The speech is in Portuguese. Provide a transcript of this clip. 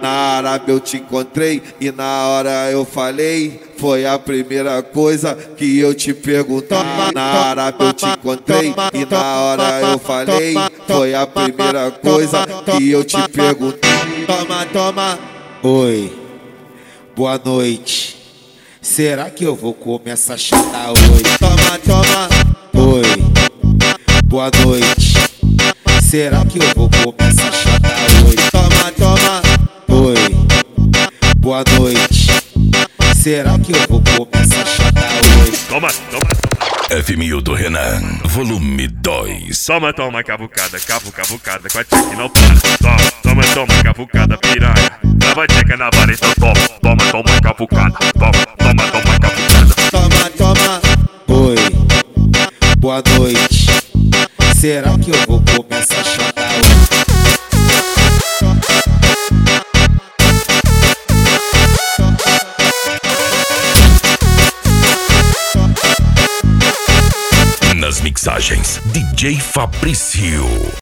Na Arábia eu te encontrei e na hora eu falei, foi a primeira coisa que eu te perguntei. Na Arábia eu te encontrei e na hora eu falei, foi a primeira coisa que eu te perguntei. Toma, toma. Oi, boa noite. Será que eu vou comer essa chata hoje? Toma, toma. Oi, boa noite. Será que eu vou comer essa chata hoje? Toma, toma. Oi, boa noite. Será que eu vou comer essa chata hoje? Toma, toma, toma. FM do Renan, volume 2. Toma, toma, cavucada, cavucada, com a tcheca não para. Toma, toma, cavucada, piranha. Lava a tcheca na vara, então toma, toma, cavucada. Toma, cavucada. Toma, toma. Oi, boa noite. Será que eu vou comer essa chata hoje? Nas mixagens, DJ Fabrício.